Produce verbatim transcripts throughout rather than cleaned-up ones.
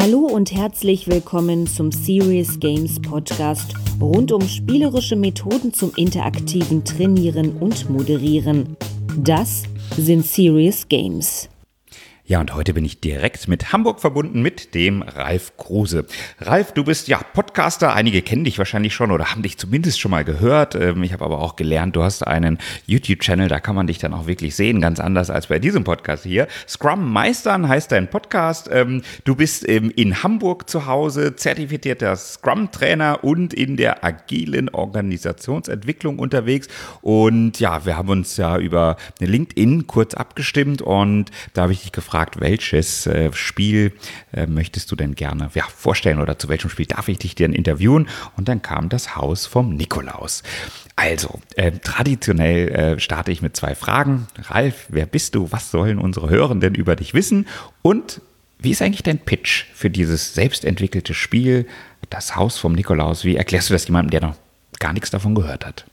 Hallo und herzlich willkommen zum Serious Games Podcast rund um spielerische Methoden zum interaktiven Trainieren und Moderieren. Das sind Serious Games. Ja, und heute bin ich direkt mit Hamburg verbunden mit dem Ralf Kruse. Ralf, du bist ja Podcaster, einige kennen dich wahrscheinlich schon oder haben dich zumindest schon mal gehört. Ich habe aber auch gelernt, du hast einen YouTube-Channel, da kann man dich dann auch wirklich sehen, ganz anders als bei diesem Podcast hier. Scrum Meistern heißt dein Podcast. Du bist in Hamburg zu Hause, zertifizierter Scrum-Trainer und in der agilen Organisationsentwicklung unterwegs. Und ja, wir haben uns ja über LinkedIn kurz abgestimmt und da habe ich dich gefragt, Fragt, welches äh, Spiel äh, möchtest du denn gerne ja, vorstellen oder zu welchem Spiel darf ich dich denn interviewen? Und dann kam das Haus vom Nikolaus. Also, äh, traditionell äh, starte ich mit zwei Fragen. Ralf, wer bist du? Was sollen unsere Hörenden über dich wissen? Und wie ist eigentlich dein Pitch für dieses selbstentwickelte Spiel, das Haus vom Nikolaus? Wie erklärst du das jemandem, der noch gar nichts davon gehört hat?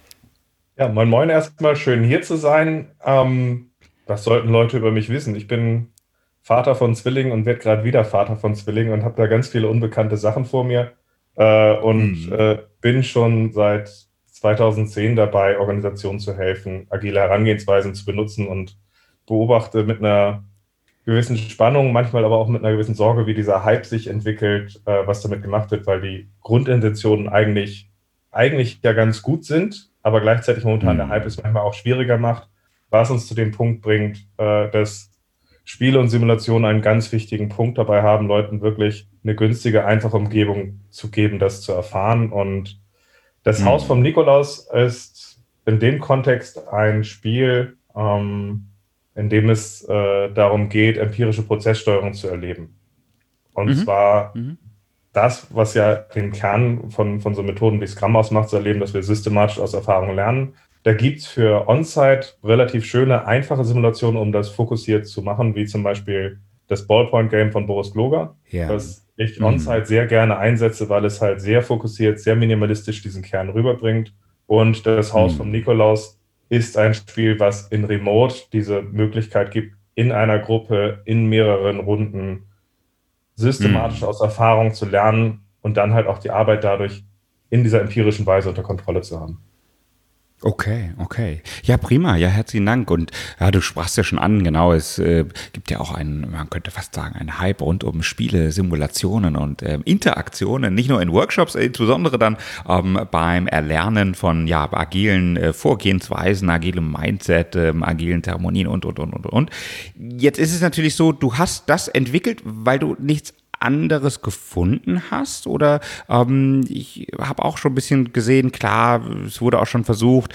Ja, moin moin, erstmal schön hier zu sein. Ähm Was sollten Leute über mich wissen? Ich bin Vater von Zwillingen und werde gerade wieder Vater von Zwillingen und habe da ganz viele unbekannte Sachen vor mir äh, und mhm. äh, bin schon seit zweitausendzehn dabei, Organisationen zu helfen, agile Herangehensweisen zu benutzen und beobachte mit einer gewissen Spannung, manchmal aber auch mit einer gewissen Sorge, wie dieser Hype sich entwickelt, äh, was damit gemacht wird, weil die Grundintentionen eigentlich, eigentlich ja ganz gut sind, aber gleichzeitig momentan mhm. der Hype es manchmal auch schwieriger macht. Was uns zu dem Punkt bringt, äh, dass Spiele und Simulationen einen ganz wichtigen Punkt dabei haben, Leuten wirklich eine günstige, einfache Umgebung zu geben, das zu erfahren. Und das mhm. Haus vom Nikolaus ist in dem Kontext ein Spiel, ähm, in dem es äh, darum geht, empirische Prozesssteuerung zu erleben. Und mhm. zwar mhm. das, was ja den Kern von, von so Methoden wie Scrum ausmacht, zu erleben, dass wir systematisch aus Erfahrung lernen. Da gibt es für On-Site relativ schöne, einfache Simulationen, um das fokussiert zu machen, wie zum Beispiel das Ballpoint-Game von Boris Gloger, ja. das ich On-Site mhm. sehr gerne einsetze, weil es halt sehr fokussiert, sehr minimalistisch diesen Kern rüberbringt. Und das Haus mhm. vom Nikolaus ist ein Spiel, was in Remote diese Möglichkeit gibt, in einer Gruppe, in mehreren Runden systematisch mhm. aus Erfahrung zu lernen und dann halt auch die Arbeit dadurch in dieser empirischen Weise unter Kontrolle zu haben. Okay, okay. Ja, prima. Ja, herzlichen Dank. Und ja, du sprachst ja schon an, genau, es äh, gibt ja auch einen, man könnte fast sagen, einen Hype rund um Spiele, Simulationen und äh, Interaktionen, nicht nur in Workshops, insbesondere dann ähm, beim Erlernen von ja, agilen äh, Vorgehensweisen, agilem Mindset, äh, agilen Zeremonien und, und, und, und, und. Jetzt ist es natürlich so, du hast das entwickelt, weil du nichts anderes gefunden hast oder ähm, ich habe auch schon ein bisschen gesehen, klar, es wurde auch schon versucht,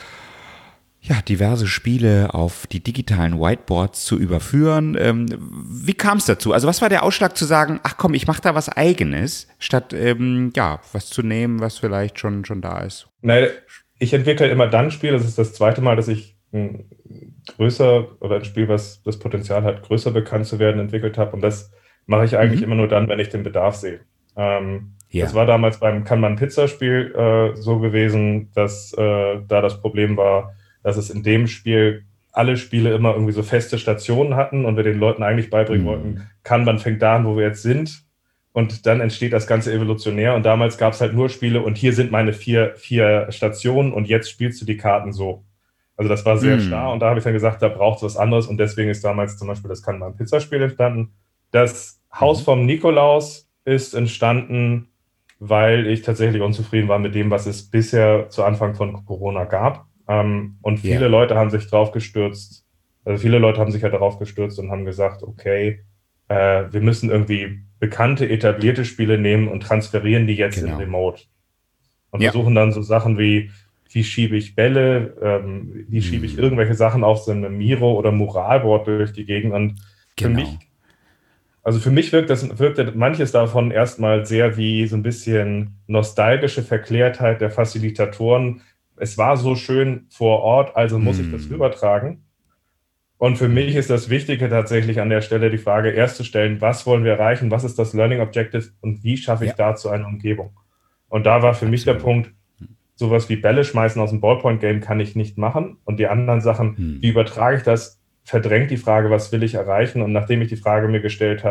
ja, diverse Spiele auf die digitalen Whiteboards zu überführen. Ähm, wie kam es dazu? Also was war der Ausschlag zu sagen, ach komm, ich mache da was Eigenes, statt ähm, ja, was zu nehmen, was vielleicht schon, schon da ist? Nein, ich entwickle immer dann Spiele, das ist das zweite Mal, dass ich ein größer oder ein Spiel, was das Potenzial hat, größer bekannt zu werden, entwickelt habe und das mache ich eigentlich mhm. immer nur dann, wenn ich den Bedarf sehe. Ähm, ja. Das war damals beim Kann-Man-Pizza-Spiel äh, so gewesen, dass äh, da das Problem war, dass es in dem Spiel alle Spiele immer irgendwie so feste Stationen hatten und wir den Leuten eigentlich beibringen mhm. wollten, Kanban fängt da an, wo wir jetzt sind und dann entsteht das Ganze evolutionär und damals gab es halt nur Spiele und hier sind meine vier, vier Stationen und jetzt spielst du die Karten so. Also das war sehr mhm. starr und da habe ich dann gesagt, da braucht es was anderes und deswegen ist damals zum Beispiel das Kann-Man-Pizza-Spiel entstanden. Das Haus vom Nikolaus ist entstanden, weil ich tatsächlich unzufrieden war mit dem, was es bisher zu Anfang von Corona gab. Ähm, und viele yeah. Leute haben sich drauf gestürzt, also viele Leute haben sich ja darauf gestürzt und haben gesagt, okay, äh, wir müssen irgendwie bekannte, etablierte Spiele nehmen und transferieren die jetzt genau. in Remote. Und ja. versuchen dann so Sachen wie, wie schiebe ich Bälle, ähm, wie schiebe ich irgendwelche Sachen auf so einem Miro oder Muralboard durch die Gegend. Und genau. für mich Also für mich wirkt das wirkt manches davon erstmal sehr wie so ein bisschen nostalgische Verklärtheit der Facilitatoren. Es war so schön vor Ort, also muss mm. ich das rübertragen. Und für mich ist das Wichtige tatsächlich an der Stelle die Frage, erst zu stellen, was wollen wir erreichen, was ist das Learning Objective und wie schaffe ich ja. dazu eine Umgebung? Und da war für Absolut. mich der Punkt, sowas wie Bälle schmeißen aus dem Ballpoint-Game kann ich nicht machen. Und die anderen Sachen, mm. wie übertrage ich das, verdrängt die Frage, was will ich erreichen? Und nachdem ich die Frage mir gestellt habe,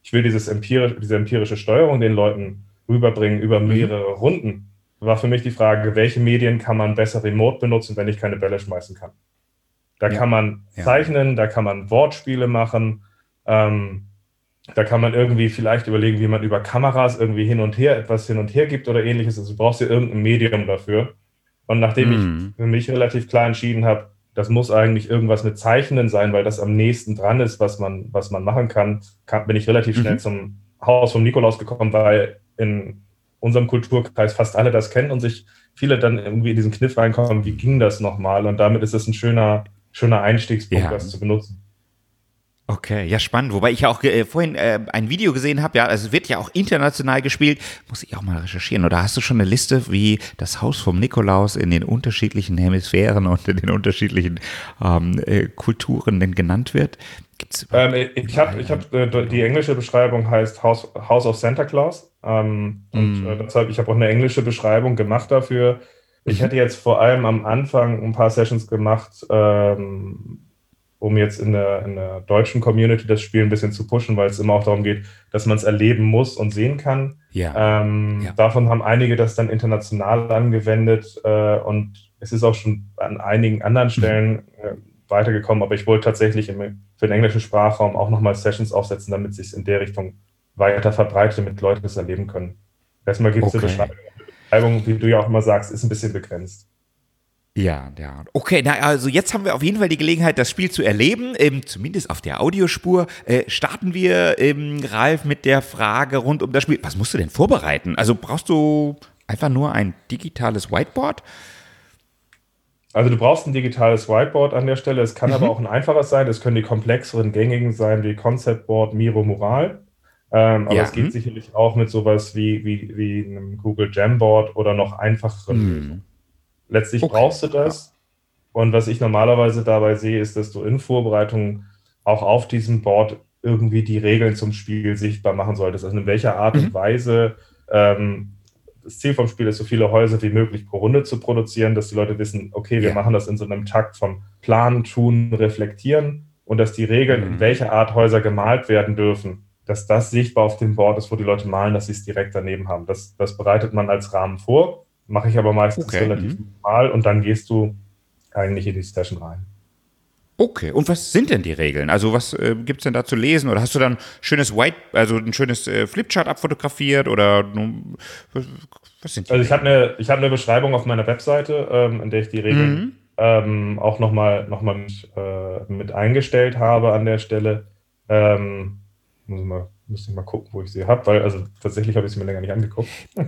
ich will dieses empirisch, diese empirische Steuerung den Leuten rüberbringen über mehrere mhm. Runden, war für mich die Frage, welche Medien kann man besser remote benutzen, wenn ich keine Bälle schmeißen kann. Da ja. kann man zeichnen, ja. da kann man Wortspiele machen, ähm, da kann man irgendwie vielleicht überlegen, wie man über Kameras irgendwie hin und her etwas hin und her gibt oder ähnliches. Also du brauchst ja irgendein Medium dafür. Und nachdem mm. ich für mich relativ klar entschieden habe, das muss eigentlich irgendwas mit Zeichnen sein, weil das am nächsten dran ist, was man, was man machen kann, kann bin ich relativ schnell mhm. zum Haus vom Nikolaus gekommen, weil in unserem Kulturkreis fast alle das kennen und sich viele dann irgendwie in diesen Kniff reinkommen, wie ging das nochmal? Und damit ist es ein schöner, schöner Einstiegspunkt, ja. das zu benutzen. Okay, ja, spannend. Wobei ich ja auch äh, vorhin äh, ein Video gesehen habe, ja, also es wird ja auch international gespielt. Muss ich auch mal recherchieren. Oder hast du schon eine Liste, wie das Haus vom Nikolaus in den unterschiedlichen Hemisphären und in den unterschiedlichen ähm, äh, Kulturen denn genannt wird? Gibt's ähm, ich habe, ich hab, äh, die englische Beschreibung heißt House, House of Santa Claus. Ähm, mm. Und äh, deshalb, ich habe auch eine englische Beschreibung gemacht dafür. Ich mhm. hätte jetzt vor allem am Anfang ein paar Sessions gemacht, ähm, um jetzt in der, in der deutschen Community das Spiel ein bisschen zu pushen, weil es immer auch darum geht, dass man es erleben muss und sehen kann. Ja. Ähm, ja. Davon haben einige das dann international angewendet äh, und es ist auch schon an einigen anderen Stellen mhm. äh, weitergekommen, aber ich wollte tatsächlich im, für den englischen Sprachraum auch nochmal Sessions aufsetzen, damit es sich in der Richtung weiter verbreitet, damit Leute das erleben können. Erstmal gibt es okay. eine Beschreibung. Die Beschreibung, wie du ja auch immer sagst, ist ein bisschen begrenzt. Ja, ja. Okay, na, also jetzt haben wir auf jeden Fall die Gelegenheit, das Spiel zu erleben, ähm, zumindest auf der Audiospur. Äh, starten wir, ähm, Ralf, mit der Frage rund um das Spiel. Was musst du denn vorbereiten? Also brauchst du einfach nur ein digitales Whiteboard? Also du brauchst ein digitales Whiteboard an der Stelle. Es kann mhm. aber auch ein einfaches sein. Es können die komplexeren, gängigen sein, wie Concept Board, Miro, Mural. Ähm, aber ja. es geht mhm. sicherlich auch mit sowas wie, wie, wie einem Google Jamboard oder noch einfacheren mhm. Lösungen. Letztlich okay. brauchst du das. Und was ich normalerweise dabei sehe, ist, dass du in Vorbereitungen auch auf diesem Board irgendwie die Regeln zum Spiel sichtbar machen solltest. Also in welcher Art mhm. und Weise ähm, das Ziel vom Spiel ist, so viele Häuser wie möglich pro Runde zu produzieren, dass die Leute wissen, okay, wir ja. machen das in so einem Takt von Planen, Tun, Reflektieren und dass die Regeln, mhm. in welcher Art Häuser gemalt werden dürfen, dass das sichtbar auf dem Board ist, wo die Leute malen, dass sie es direkt daneben haben. Das, das bereitet man als Rahmen vor. Mache ich aber meistens okay. relativ normal und dann gehst du eigentlich in die Session rein. Okay, und was sind denn die Regeln? Also was äh, gibt es denn da zu lesen? Oder hast du dann schönes White, also ein schönes äh, Flipchart abfotografiert? Oder was, was sind die Also ich habe eine, ich hab eine Beschreibung auf meiner Webseite, ähm, in der ich die Regeln mhm. ähm, auch nochmal noch mal mit, äh, mit eingestellt habe an der Stelle. Ähm, muss ich mal Müsste ich mal gucken, wo ich sie habe, weil also tatsächlich habe ich sie mir länger nicht angeguckt.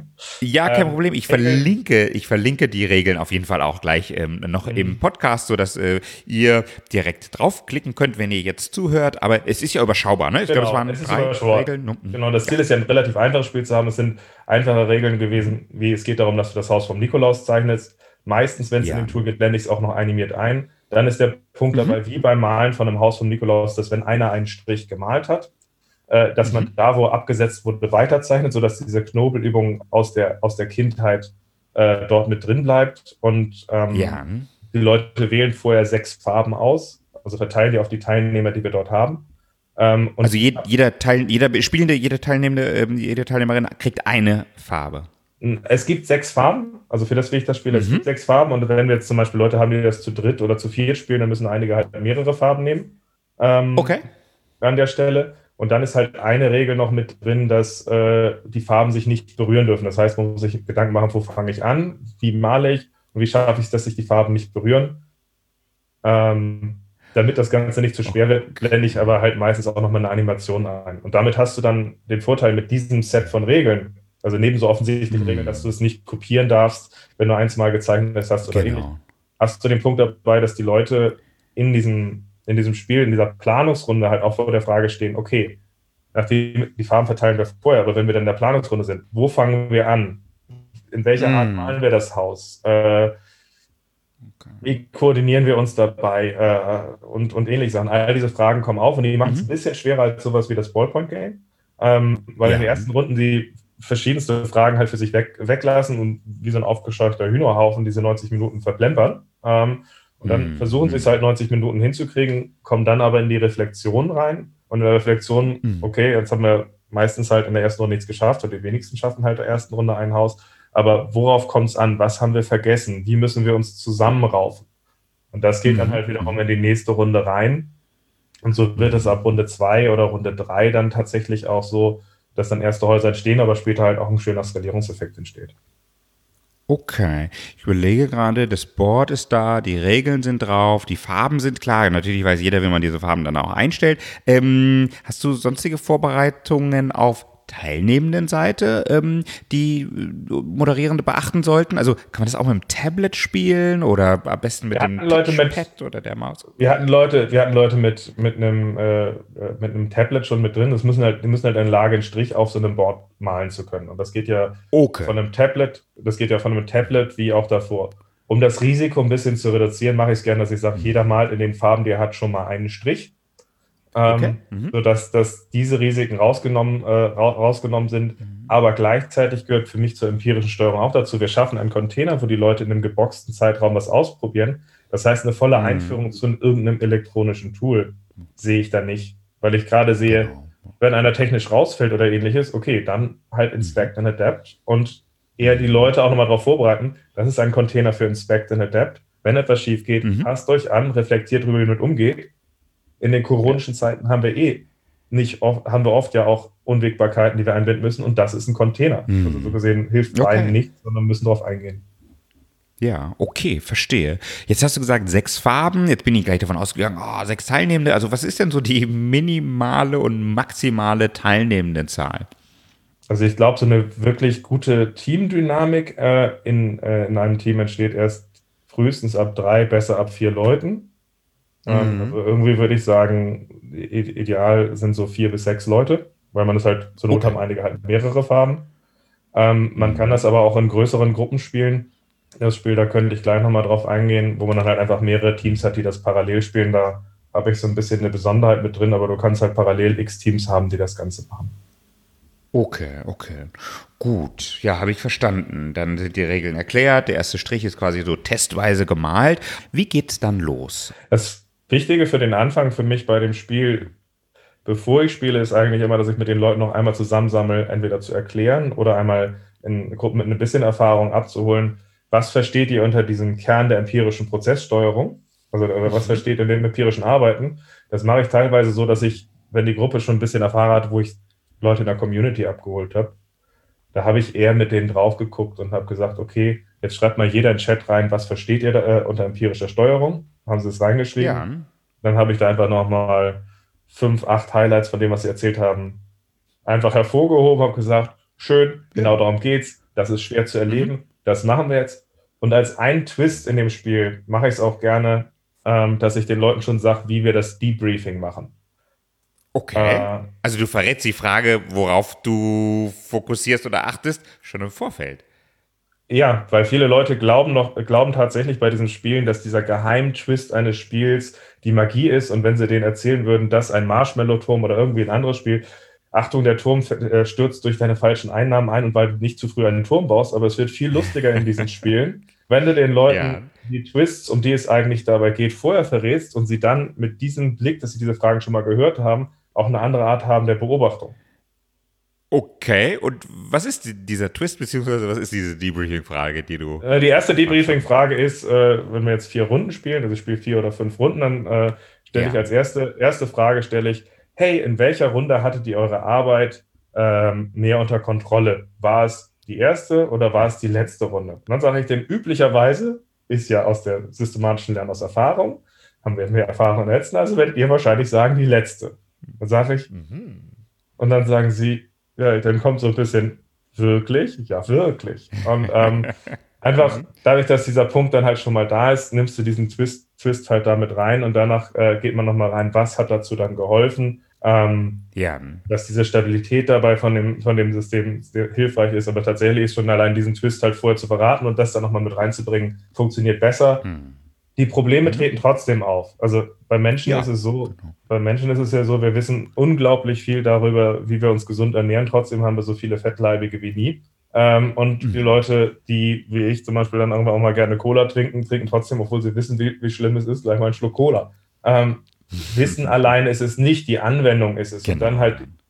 Ja, kein ähm, Problem. Ich verlinke, ich verlinke die Regeln auf jeden Fall auch gleich ähm, noch mhm. im Podcast, sodass äh, ihr direkt draufklicken könnt, wenn ihr jetzt zuhört. Aber es ist ja überschaubar, ne? Ich genau, glaube, es waren es drei Regeln. Mhm. Genau, das Ziel ja. ist ja ein relativ einfaches Spiel zu haben. Es sind einfache Regeln gewesen, wie es geht darum, dass du das Haus vom Nikolaus zeichnest. Meistens, wenn es ja. in dem Tool geht, blende ich es auch noch animiert ein. Dann ist der Punkt mhm. dabei, wie beim Malen von einem Haus vom Nikolaus, dass wenn einer einen Strich gemalt hat, dass man mhm. da, wo abgesetzt wurde, weiterzeichnet, sodass diese Knobelübung aus der, aus der Kindheit äh, dort mit drin bleibt. Und ähm, ja. die Leute wählen vorher sechs Farben aus, also verteilen die auf die Teilnehmer, die wir dort haben. Ähm, und also je, jeder, Teil, jeder Spielende, jede Teilnehmende, jede Teilnehmerin kriegt eine Farbe. Es gibt sechs Farben, also für das will ich das Spiel, mhm. es gibt sechs Farben. Und wenn wir jetzt zum Beispiel Leute haben, die das zu dritt oder zu viert spielen, dann müssen einige halt mehrere Farben nehmen. Ähm, okay. An der Stelle. Und dann ist halt eine Regel noch mit drin, dass äh, die Farben sich nicht berühren dürfen. Das heißt, man muss sich Gedanken machen, wo fange ich an, wie male ich und wie schaffe ich es, dass sich die Farben nicht berühren. Ähm, damit das Ganze nicht zu schwer wird, blende ich aber halt meistens auch nochmal eine Animation ein. Und damit hast du dann den Vorteil mit diesem Set von Regeln, also neben so offensichtlichen mhm. Regeln, dass du es nicht kopieren darfst, wenn du eins mal gezeichnet hast oder genau. ähnlich. Hast du den Punkt dabei, dass die Leute in diesem in diesem Spiel, in dieser Planungsrunde halt auch vor der Frage stehen, okay, nachdem die Farben verteilen wir vorher, aber wenn wir dann in der Planungsrunde sind, wo fangen wir an? In welcher mm. Art malen wir das Haus? Äh, okay. Wie koordinieren wir uns dabei? Äh, und, und ähnliche Sachen. All diese Fragen kommen auf und die machen es mhm. ein bisschen schwerer als sowas wie das Ballpoint-Game, ähm, weil ja. in den ersten Runden die verschiedenste Fragen halt für sich weg, weglassen und wie so ein aufgescheuchter Hühnerhaufen diese neunzig Minuten verplempern. Ähm, Und dann mm. versuchen sie es halt neunzig Minuten hinzukriegen, kommen dann aber in die Reflexion rein. Und in der Reflexion, mm. okay, jetzt haben wir meistens halt in der ersten Runde nichts geschafft und die wenigsten schaffen halt in der ersten Runde ein Haus. Aber worauf kommt es an? Was haben wir vergessen? Wie müssen wir uns zusammenraufen? Und das geht mhm. dann halt wiederum in die nächste Runde rein. Und so wird es ab Runde zwei oder Runde drei dann tatsächlich auch so, dass dann erste Häuser entstehen, aber später halt auch ein schöner Skalierungseffekt entsteht. Okay, ich überlege gerade, das Board ist da, die Regeln sind drauf, die Farben sind klar. Natürlich weiß jeder, wie man diese Farben dann auch einstellt. Ähm, hast du sonstige Vorbereitungen auf teilnehmenden Seite, ähm, die Moderierende beachten sollten? Also kann man das auch mit dem Tablet spielen oder am besten mit dem Touchpad oder der Maus? Wir hatten Leute, wir hatten Leute mit, mit, einem, äh, mit einem Tablet schon mit drin. Das müssen halt, die müssen halt in Lage, einen Strich auf so einem Board malen zu können. Und das geht ja okay. von einem Tablet, das geht ja von einem Tablet wie auch davor. Um das Risiko ein bisschen zu reduzieren, mache ich es gerne, dass ich sage, mhm. jeder malt in den Farben, die er hat, schon mal einen Strich. Okay. Ähm, mhm. Sodass dass diese Risiken rausgenommen, äh, rausgenommen sind. Mhm. Aber gleichzeitig gehört für mich zur empirischen Steuerung auch dazu, wir schaffen einen Container, wo die Leute in einem geboxten Zeitraum was ausprobieren. Das heißt, eine volle mhm. Einführung zu irgendeinem elektronischen Tool sehe ich da nicht. Weil ich gerade sehe, genau. wenn einer technisch rausfällt oder ähnliches, okay, dann halt Inspect and Adapt und eher die Leute auch nochmal darauf vorbereiten, das ist ein Container für Inspect and Adapt. Wenn etwas schief geht, mhm. passt euch an, reflektiert darüber, wie ihr mit umgeht. In den koronischen Zeiten haben wir eh nicht oft, haben wir oft ja auch Unwägbarkeiten, die wir einbinden müssen, und das ist ein Container. Mhm. Also so gesehen hilft okay. beiden nicht, sondern müssen darauf eingehen. Ja, okay, verstehe. Jetzt hast du gesagt, sechs Farben, jetzt bin ich gleich davon ausgegangen, oh, sechs Teilnehmende. Also was ist denn so die minimale und maximale Teilnehmendenzahl? Also ich glaube, so eine wirklich gute Teamdynamik äh, in, äh, in einem Team entsteht erst frühestens ab drei, besser ab vier Leuten. Mhm. Also irgendwie würde ich sagen, ideal sind so vier bis sechs Leute, weil man es halt, zur Not okay. haben einige halt mehrere Farben. Ähm, man mhm. kann das aber auch in größeren Gruppen spielen. Das Spiel, da könnte ich gleich nochmal drauf eingehen, wo man dann halt einfach mehrere Teams hat, die das parallel spielen. Da habe ich so ein bisschen eine Besonderheit mit drin, aber du kannst halt parallel x Teams haben, die das Ganze machen. Okay, okay. Gut, ja, habe ich verstanden. Dann sind die Regeln erklärt. Der erste Strich ist quasi so testweise gemalt. Wie geht's dann los? Das Wichtige für den Anfang für mich bei dem Spiel, bevor ich spiele, ist eigentlich immer, dass ich mit den Leuten noch einmal zusammensammle, entweder zu erklären oder einmal in Gruppen mit ein bisschen Erfahrung abzuholen. Was versteht ihr unter diesem Kern der empirischen Prozesssteuerung? Also oder was versteht ihr in dem empirischen Arbeiten? Das mache ich teilweise so, dass ich, wenn die Gruppe schon ein bisschen Erfahrung hat, wo ich Leute in der Community abgeholt habe, da habe ich eher mit denen drauf geguckt und habe gesagt, okay, jetzt schreibt mal jeder in den Chat rein, was versteht ihr da, äh, unter empirischer Steuerung? Haben sie es reingeschrieben? Ja. Dann habe ich da einfach nochmal fünf, acht Highlights von dem, was sie erzählt haben, einfach hervorgehoben, habe gesagt, schön, genau ja. darum geht's, das ist schwer zu erleben, mhm. das machen wir jetzt. Und als ein Twist in dem Spiel mache ich es auch gerne, ähm, dass ich den Leuten schon sage, wie wir das Debriefing machen. Okay, äh, also du verrätst die Frage, worauf du fokussierst oder achtest, schon im Vorfeld. Ja, weil viele Leute glauben noch, glauben tatsächlich bei diesen Spielen, dass dieser Geheimtwist eines Spiels die Magie ist, und wenn sie denen erzählen würden, dass ein Marshmallow-Turm oder irgendwie ein anderes Spiel, Achtung, der Turm äh, stürzt durch deine falschen Einnahmen ein, und weil du nicht zu früh einen Turm baust, aber es wird viel lustiger in diesen Spielen, wenn du den Leuten ja. die Twists, um die es eigentlich dabei geht, vorher verrätst und sie dann mit diesem Blick, dass sie diese Fragen schon mal gehört haben, auch eine andere Art haben der Beobachtung. Okay, und was ist dieser Twist, beziehungsweise was ist diese Debriefing-Frage, die du... Äh, die erste Debriefing-Frage ist, äh, wenn wir jetzt vier Runden spielen, also ich spiele vier oder fünf Runden, dann äh, stelle ja. ich als erste, erste Frage, stelle ich, hey, in welcher Runde hattet ihr eure Arbeit ähm, mehr unter Kontrolle? War es die erste oder war es die letzte Runde? Und dann sage ich dem, üblicherweise ist ja aus der systematischen Lernen aus Erfahrung, haben wir mehr Erfahrung in der letzten, also werdet ihr wahrscheinlich sagen, die letzte. Dann sage ich, mhm. und dann sagen sie, ja, dann kommt so ein bisschen, wirklich? Ja, wirklich. Und ähm, einfach dadurch, dass dieser Punkt dann halt schon mal da ist, nimmst du diesen Twist, Twist halt damit rein, und danach äh, geht man nochmal rein, was hat dazu dann geholfen, ähm, ja. dass diese Stabilität dabei von dem, von dem System hilfreich ist, aber tatsächlich ist schon allein diesen Twist halt vorher zu verraten und das dann nochmal mit reinzubringen, funktioniert besser. Hm. Die Probleme treten trotzdem auf. Also bei Menschen ja, ist es so, genau. bei Menschen ist es ja so, wir wissen unglaublich viel darüber, wie wir uns gesund ernähren. Trotzdem haben wir so viele Fettleibige wie nie. Ähm, und mhm. die Leute, die, wie ich zum Beispiel, dann irgendwann auch mal gerne Cola trinken, trinken trotzdem, obwohl sie wissen, wie, wie schlimm es ist, gleich mal einen Schluck Cola. Ähm, mhm. Wissen alleine ist es nicht, die Anwendung ist es. Genau. Und dann halt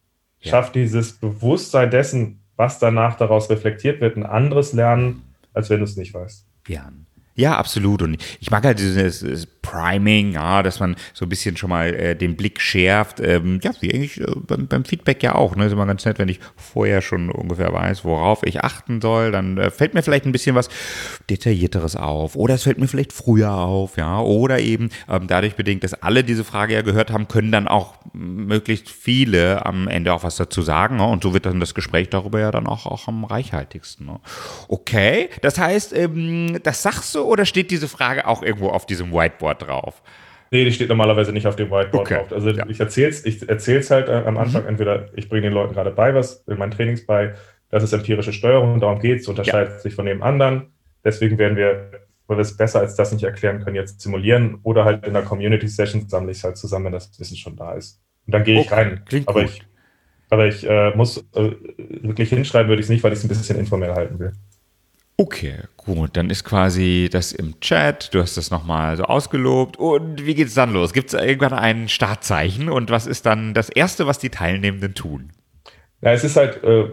schafft dieses Bewusstsein dessen, was danach daraus reflektiert wird, ein anderes Lernen, als wenn du es nicht weißt. Ja. Ja, absolut. Und ich mag halt dieses, dieses Priming, ja, dass man so ein bisschen schon mal äh, den Blick schärft. Ähm, ja, wie eigentlich äh, beim, beim Feedback ja auch. Ne? Ist immer ganz nett, wenn ich vorher schon ungefähr weiß, worauf ich achten soll. Dann äh, fällt mir vielleicht ein bisschen was Detaillierteres auf. Oder es fällt mir vielleicht früher auf, ja. Oder eben ähm, dadurch bedingt, dass alle diese Frage ja gehört haben, können dann auch möglichst viele am Ende auch was dazu sagen. Ne? Und so wird dann das Gespräch darüber ja dann auch, auch am reichhaltigsten. Ne? Okay, das heißt, ähm, das sagst du, oder steht diese Frage auch irgendwo auf diesem Whiteboard drauf? Nee, die steht normalerweise nicht auf dem Whiteboard okay. drauf. Also ja. ich erzähl's, ich erzähl's halt äh, am Anfang, mhm. entweder ich bringe den Leuten gerade bei was, in meinen Trainings bei, das ist empirische Steuerung, darum geht's, unterscheidet ja. sich von dem anderen. Deswegen werden wir, weil wir es besser als das nicht erklären können, jetzt simulieren oder halt in der Community-Session sammle ich es halt zusammen, wenn das Wissen schon da ist. Und dann gehe ich okay. rein. Klingt aber gut. ich, aber ich äh, muss äh, wirklich hinschreiben, würde ich es nicht, weil ich es ein bisschen informell halten will. Okay, gut, dann ist quasi das im Chat, du hast das nochmal so ausgelobt und wie geht's dann los? Gibt es irgendwann ein Startzeichen und was ist dann das Erste, was die Teilnehmenden tun? Ja, es ist halt, äh,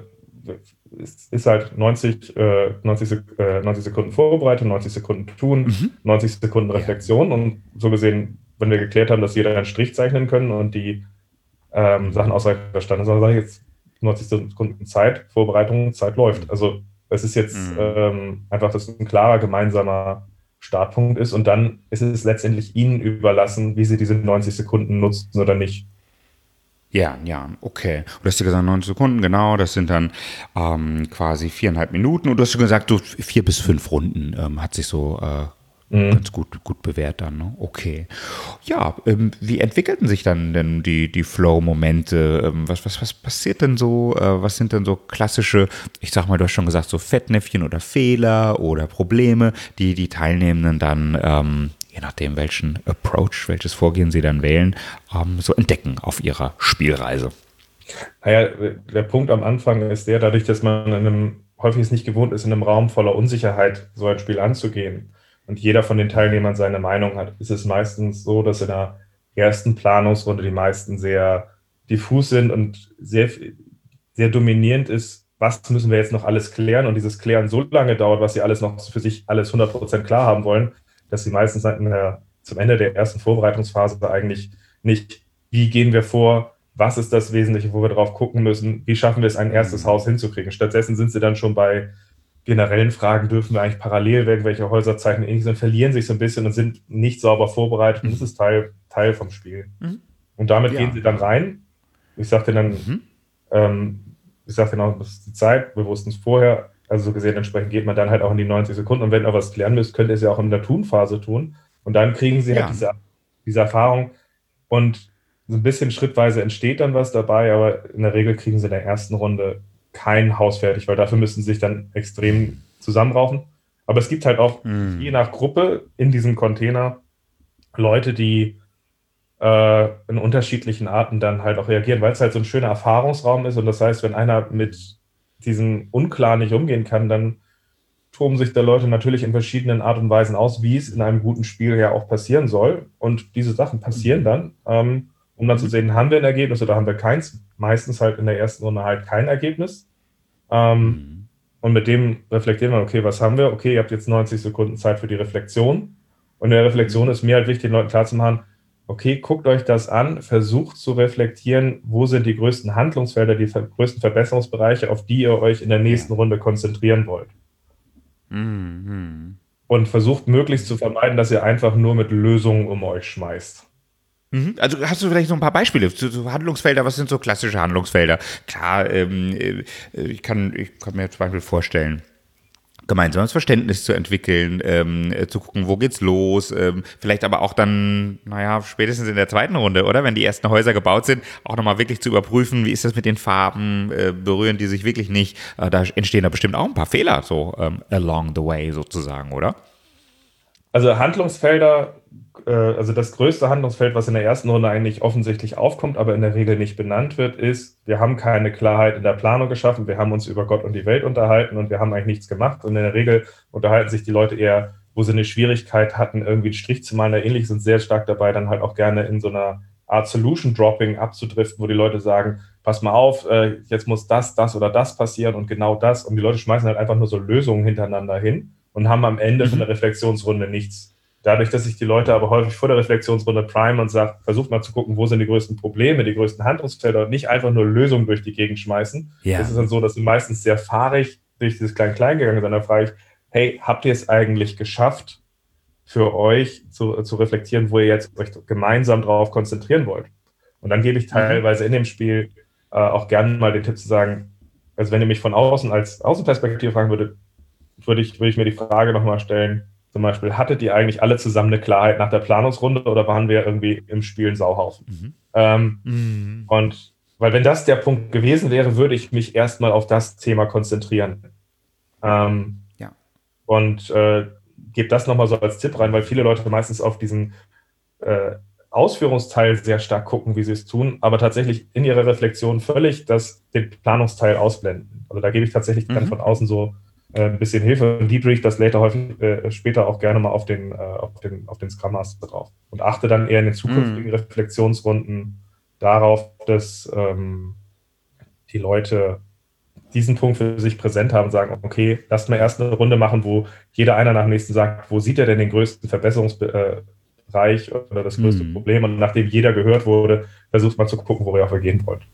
es ist halt neunzig, äh, neunzig, äh, neunzig Sekunden Vorbereitung, neunzig Sekunden tun, mhm. neunzig Sekunden Reflexion ja. und so gesehen, wenn wir geklärt haben, dass jeder einen Strich zeichnen können und die ähm, mhm. Sachen ausreichend verstanden sind, dann sage ich jetzt neunzig Sekunden Zeit, Vorbereitung, Zeit läuft. Also es ist jetzt mhm. ähm, einfach, dass ein klarer gemeinsamer Startpunkt ist und dann ist es letztendlich Ihnen überlassen, wie Sie diese neunzig Sekunden nutzen oder nicht. Ja, ja, okay. Du hast ja gesagt neunzig Sekunden, genau, das sind dann ähm, quasi viereinhalb Minuten und du hast ja gesagt, so vier bis fünf Runden ähm, hat sich so äh, mhm. ganz gut, gut bewährt dann, ne? Okay. Ja, ähm, wie entwickelten sich dann denn die, die Flow-Momente? Ähm, was, was, was passiert denn so? Äh, was sind denn so klassische, ich sag mal, du hast schon gesagt, so Fettnäpfchen oder Fehler oder Probleme, die die Teilnehmenden dann, ähm, je nachdem welchen Approach, welches Vorgehen sie dann wählen, ähm, so entdecken auf ihrer Spielreise? Naja, der Punkt am Anfang ist der, dadurch, dass man in einem, häufig es nicht gewohnt ist, in einem Raum voller Unsicherheit so ein Spiel anzugehen und jeder von den Teilnehmern seine Meinung hat, ist es meistens so, dass in der ersten Planungsrunde die meisten sehr diffus sind und sehr, sehr dominierend ist, was müssen wir jetzt noch alles klären und dieses Klären so lange dauert, was sie alles noch für sich alles hundert Prozent klar haben wollen, dass sie meistens in der, zum Ende der ersten Vorbereitungsphase eigentlich nicht, wie gehen wir vor, was ist das Wesentliche, wo wir drauf gucken müssen, wie schaffen wir es, ein erstes Haus hinzukriegen. Stattdessen sind sie dann schon bei generellen Fragen, dürfen wir eigentlich parallel irgendwelche Häuser zeichnen, ähnliches, und verlieren sich so ein bisschen und sind nicht sauber vorbereitet. Und das ist Teil, Teil vom Spiel. Mhm. Und damit ja. gehen sie dann rein. Ich sagte dann, mhm. ähm, ich sagte noch, das ist die Zeit, wir wussten es vorher, also so gesehen, entsprechend geht man dann halt auch in die neunzig Sekunden und wenn ihr was klären müsst, könnt ihr es ja auch in der Tun-Phase tun und dann kriegen sie ja. halt diese, diese Erfahrung und so ein bisschen schrittweise entsteht dann was dabei, aber in der Regel kriegen sie in der ersten Runde kein Haus fertig, weil dafür müssen sie sich dann extrem zusammenraufen. Aber es gibt halt auch mhm. je nach Gruppe in diesem Container Leute, die äh, in unterschiedlichen Arten dann halt auch reagieren, weil es halt so ein schöner Erfahrungsraum ist und das heißt, wenn einer mit diesen Unklar nicht umgehen kann, dann toben sich da Leute natürlich in verschiedenen Art und Weisen aus, wie es in einem guten Spiel ja auch passieren soll. Und diese Sachen passieren dann, ähm, um dann zu sehen, haben wir ein Ergebnis oder haben wir keins. Meistens halt in der ersten Runde halt kein Ergebnis. Ähm, mhm. Und mit dem reflektieren wir, okay, was haben wir? Okay, ihr habt jetzt neunzig Sekunden Zeit für die Reflexion. Und in der Reflexion ist mir halt wichtig, den Leuten klarzumachen, okay, guckt euch das an, versucht zu reflektieren, wo sind die größten Handlungsfelder, die ver- größten Verbesserungsbereiche, auf die ihr euch in der nächsten Runde konzentrieren wollt. Mhm. Und versucht möglichst zu vermeiden, dass ihr einfach nur mit Lösungen um euch schmeißt. Mhm. Also hast du vielleicht so ein paar Beispiele zu, zu Handlungsfelder, was sind so klassische Handlungsfelder? Klar, ähm, ich, kann, ich kann mir zum Beispiel vorstellen, gemeinsames Verständnis zu entwickeln, ähm, zu gucken, wo geht's los, ähm, vielleicht aber auch dann, naja, spätestens in der zweiten Runde, oder? Wenn die ersten Häuser gebaut sind, auch nochmal wirklich zu überprüfen, wie ist das mit den Farben, äh, berühren die sich wirklich nicht? Äh, da entstehen da bestimmt auch ein paar Fehler, so ähm, along the way sozusagen, oder? Also Handlungsfelder, äh, also das größte Handlungsfeld, was in der ersten Runde eigentlich offensichtlich aufkommt, aber in der Regel nicht benannt wird, ist, wir haben keine Klarheit in der Planung geschaffen, wir haben uns über Gott und die Welt unterhalten und wir haben eigentlich nichts gemacht. Und in der Regel unterhalten sich die Leute eher, wo sie eine Schwierigkeit hatten, irgendwie einen Strich zu malen oder ähnlich, sind sehr stark dabei, dann halt auch gerne in so einer Art Solution Dropping abzudriften, wo die Leute sagen, pass mal auf, äh, jetzt muss das, das oder das passieren und genau das. Und die Leute schmeißen halt einfach nur so Lösungen hintereinander hin und haben am Ende mhm. von der Reflexionsrunde nichts. Dadurch, dass ich die Leute aber häufig vor der Reflexionsrunde prime und sage, versucht mal zu gucken, wo sind die größten Probleme, die größten Handlungsfelder und nicht einfach nur Lösungen durch die Gegend schmeißen. Ja. Das ist dann so, dass sie meistens sehr fahrig durch dieses Klein-Klein gegangen sind. Dann frage ich, hey, habt ihr es eigentlich geschafft, für euch zu, zu reflektieren, wo ihr jetzt euch gemeinsam darauf konzentrieren wollt? Und dann gebe ich teilweise in dem Spiel äh, auch gerne mal den Tipp zu sagen, also wenn ihr mich von außen als Außenperspektive fragen würdet, würde ich, würde ich mir die Frage nochmal stellen, zum Beispiel, hattet ihr eigentlich alle zusammen eine Klarheit nach der Planungsrunde oder waren wir irgendwie im Spiel ein Sauhaufen? Mhm. Ähm, mhm. Und weil wenn das der Punkt gewesen wäre, würde ich mich erstmal auf das Thema konzentrieren. Ähm, ja. Und äh, gebe das nochmal so als Tipp rein, weil viele Leute meistens auf diesen äh, Ausführungsteil sehr stark gucken, wie sie es tun, aber tatsächlich in ihrer Reflexion völlig das, den Planungsteil ausblenden. Also da gebe ich tatsächlich mhm. dann von außen so äh, ein bisschen Hilfe und debrief das later häufig äh, später auch gerne mal auf den, äh, auf den, auf den Scrum Master drauf und achte dann eher in den zukünftigen mhm. Reflexionsrunden darauf, dass ähm, die Leute diesen Punkt für sich präsent haben und sagen, okay, lasst mal erst eine Runde machen, wo jeder einer nach dem nächsten sagt, wo sieht er denn den größten Verbesserungsbereich oder das größte mhm. Problem? Und nachdem jeder gehört wurde, versucht man zu gucken, wo ihr auch gehen wollt.